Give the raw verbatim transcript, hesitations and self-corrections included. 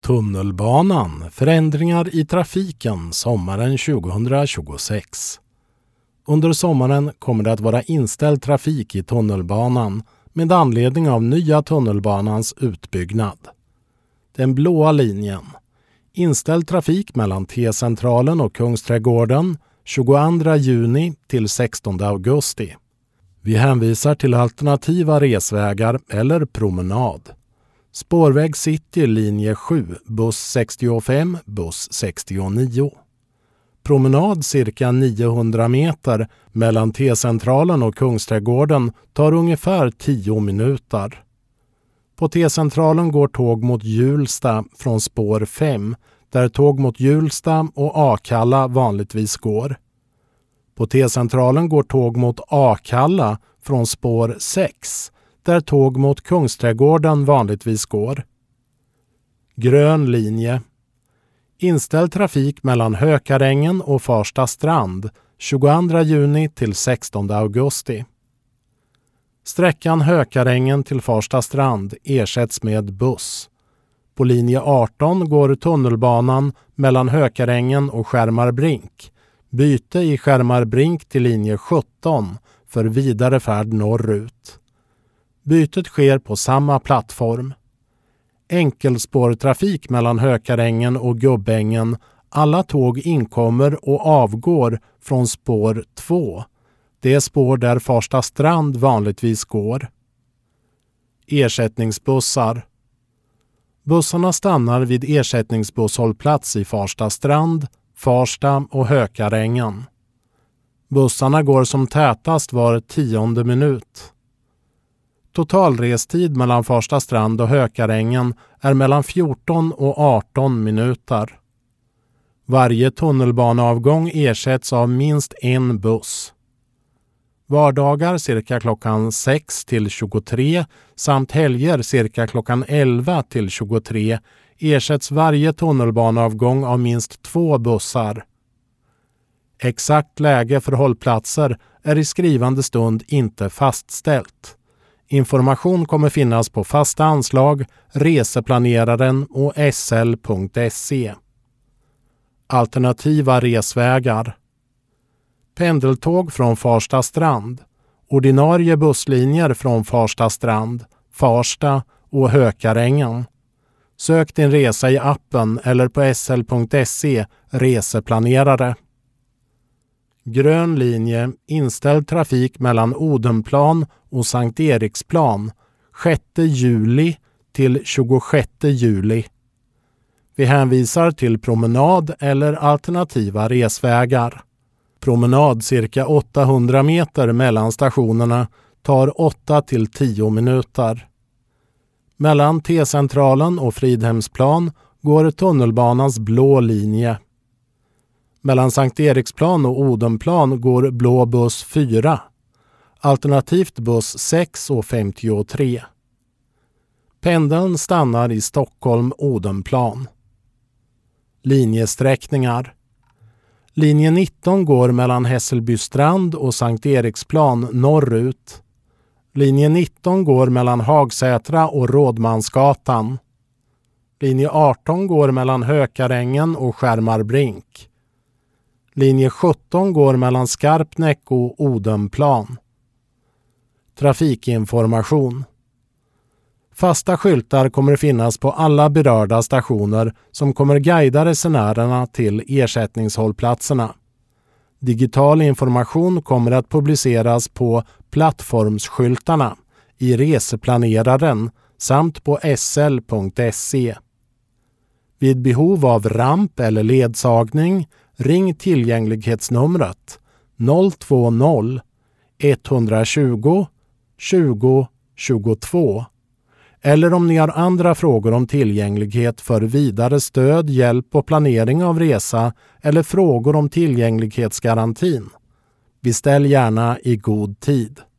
Tunnelbanan, förändringar i trafiken sommaren tjugohundratjugosex. Under sommaren kommer det att vara inställd trafik i tunnelbanan med anledning av nya tunnelbanans utbyggnad. Den blåa linjen. Inställd trafik mellan T-centralen och Kungsträdgården tjugoandra juni till sextonde augusti. Vi hänvisar till alternativa resvägar eller promenad. Spårväg City linje sju, buss sextiofem, buss sextionio. Promenad cirka niohundra meter mellan T-centralen och Kungsträdgården tar ungefär tio minuter. På T-centralen går tåg mot Hjulsta från spår fem, där tåg mot Hjulsta och Akalla vanligtvis går. På T-centralen går tåg mot Akalla från spår sex, där tåg mot Kungsträdgården vanligtvis går. Grön linje. Inställd trafik mellan Hökarängen och Farsta strand tjugoandra juni till sextonde augusti. Sträckan Hökarängen till Farsta strand ersätts med buss. På linje arton går tunnelbanan mellan Hökarängen och Skärmarbrink. Byte i Skärmarbrink till linje sjutton för vidare färd norrut. Bytet sker på samma plattform. Enkelspårtrafik mellan Hökarängen och Gubbängen. Alla tåg inkommer och avgår från spår två. Det är spår där Farsta strand vanligtvis går. Ersättningsbussar. Bussarna stannar vid ersättningsbusshållplats i Farsta strand, Farsta och Hökarängen. Bussarna går som tätast var tionde minut. Totalrestid mellan Farsta strand och Hökarängen är mellan fjorton och arton minuter. Varje tunnelbaneavgång ersätts av minst en buss. Vardagar cirka klockan sex till tjugotre samt helger cirka klockan elva till tjugotre ersätts varje tunnelbaneavgång av minst två bussar. Exakt läge för hållplatser är i skrivande stund inte fastställt. Information kommer finnas på fasta anslag, reseplaneraren och s l punkt se. Alternativa resvägar. Pendeltåg från Farsta strand. Ordinarie busslinjer från Farsta strand, Farsta och Hökarängen. Sök din resa i appen eller på s l punkt se reseplanerare. Grön linje, inställd trafik mellan Odenplan och Sankt Eriksplan sjätte juli till tjugosjätte juli. Vi hänvisar till promenad eller alternativa resvägar. Promenad cirka åttahundra meter mellan stationerna tar åtta till tio minuter. Mellan T-centralen och Fridhemsplan går tunnelbanans blå linje. Mellan Sankt Eriksplan och Odenplan går blå buss fyra, alternativt buss sex och femtiotre. Pendeln stannar i Stockholm-Odenplan. Linjesträckningar. Linje nitton går mellan Hässelbystrand och Sankt Eriksplan norrut. Linje nitton går mellan Hagsätra och Rådmansgatan. Linje arton går mellan Hökarängen och Skärmarbrink. Linje sjutton går mellan Skarpnäck och Odenplan. Trafikinformation. Fasta skyltar kommer finnas på alla berörda stationer som kommer guida resenärerna till ersättningshållplatserna. Digital information kommer att publiceras på plattformsskyltarna i reseplaneraren samt på s l punkt se. Vid behov av ramp eller ledsagning ring tillgänglighetsnumret noll två noll ett tjugo tjugo tjugotvå. Eller om ni har andra frågor om tillgänglighet för vidare stöd, hjälp och planering av resa eller frågor om tillgänglighetsgarantin. Beställ gärna i god tid.